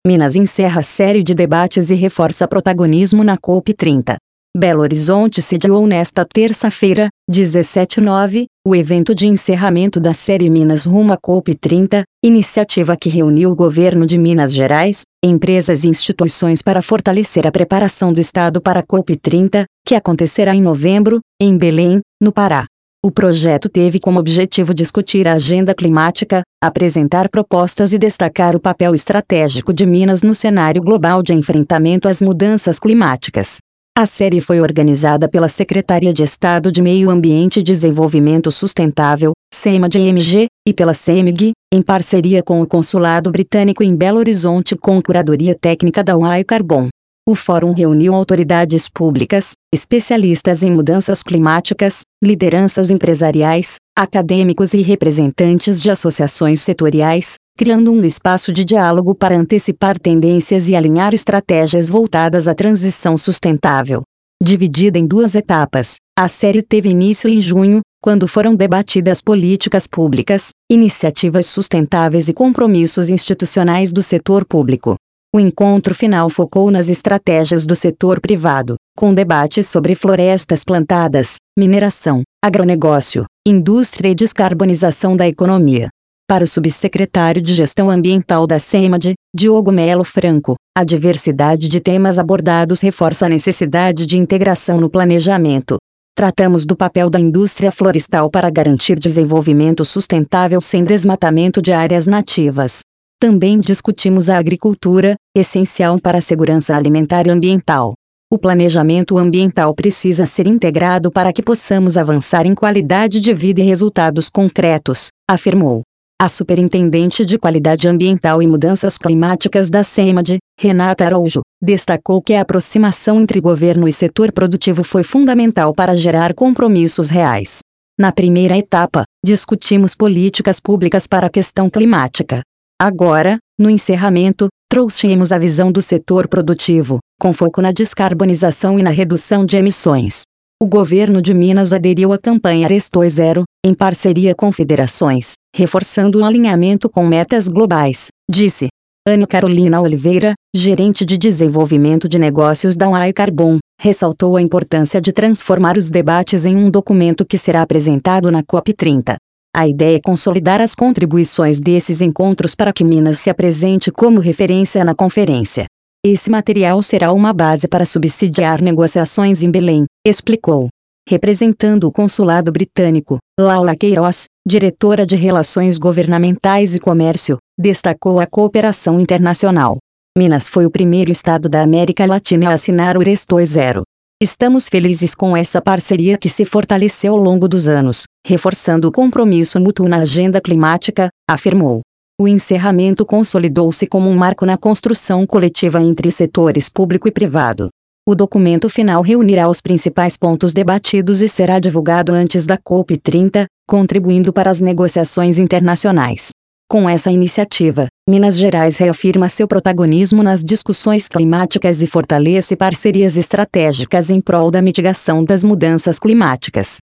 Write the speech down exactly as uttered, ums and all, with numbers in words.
Minas encerra série de debates e reforça protagonismo na COP trinta. Belo Horizonte sediou nesta terça-feira, dezessete nove, o evento de encerramento da série Minas rumo à COP trinta, iniciativa que reuniu o governo de Minas Gerais, empresas e instituições para fortalecer a preparação do Estado para a COP trinta, que acontecerá em novembro, em Belém, no Pará. O projeto teve como objetivo discutir a agenda climática, apresentar propostas e destacar o papel estratégico de Minas no cenário global de enfrentamento às mudanças climáticas. A série foi organizada pela Secretaria de Estado de Meio Ambiente e Desenvolvimento Sustentável, SEMAD-M G, e pela CEMIG, em parceria com o Consulado Britânico em Belo Horizonte com curadoria técnica da U A I Carbon. O fórum reuniu autoridades públicas, especialistas em mudanças climáticas, lideranças empresariais, acadêmicos e representantes de associações setoriais, criando um espaço de diálogo para antecipar tendências e alinhar estratégias voltadas à transição sustentável. Dividida em duas etapas, a série teve início em junho, quando foram debatidas políticas públicas, iniciativas sustentáveis e compromissos institucionais do setor público. O encontro final focou nas estratégias do setor privado, com debates sobre florestas plantadas, mineração, agronegócio, indústria e descarbonização da economia. Para o subsecretário de Gestão Ambiental da SEMAD, Diogo Melo Franco, a diversidade de temas abordados reforça a necessidade de integração no planejamento. Tratamos do papel da indústria florestal para garantir desenvolvimento sustentável sem desmatamento de áreas nativas. Também discutimos a agricultura, essencial para a segurança alimentar e ambiental. O planejamento ambiental precisa ser integrado para que possamos avançar em qualidade de vida e resultados concretos, afirmou. A superintendente de Qualidade Ambiental e Mudanças Climáticas da SEMAD, Renata Araújo, destacou que a aproximação entre governo e setor produtivo foi fundamental para gerar compromissos reais. Na primeira etapa, discutimos políticas públicas para a questão climática. Agora, no encerramento, trouxemos a visão do setor produtivo, com foco na descarbonização e na redução de emissões. O governo de Minas aderiu à campanha Restos Zero, em parceria com federações, reforçando o alinhamento com metas globais, disse Ana Carolina Oliveira, gerente de desenvolvimento de negócios da U A I Carbon, ressaltou a importância de transformar os debates em um documento que será apresentado na COP trinta. A ideia é consolidar as contribuições desses encontros para que Minas se apresente como referência na conferência. Esse material será uma base para subsidiar negociações em Belém, explicou. Representando o Consulado Britânico, Laura Queiroz, diretora de Relações Governamentais e Comércio, destacou a cooperação internacional. Minas foi o primeiro estado da América Latina a assinar o Restos Zero. Estamos felizes com essa parceria que se fortaleceu ao longo dos anos, reforçando o compromisso mútuo na agenda climática, afirmou. O encerramento consolidou-se como um marco na construção coletiva entre os setores público e privado. O documento final reunirá os principais pontos debatidos e será divulgado antes da COP trinta, contribuindo para as negociações internacionais. Com essa iniciativa, Minas Gerais reafirma seu protagonismo nas discussões climáticas e fortalece parcerias estratégicas em prol da mitigação das mudanças climáticas.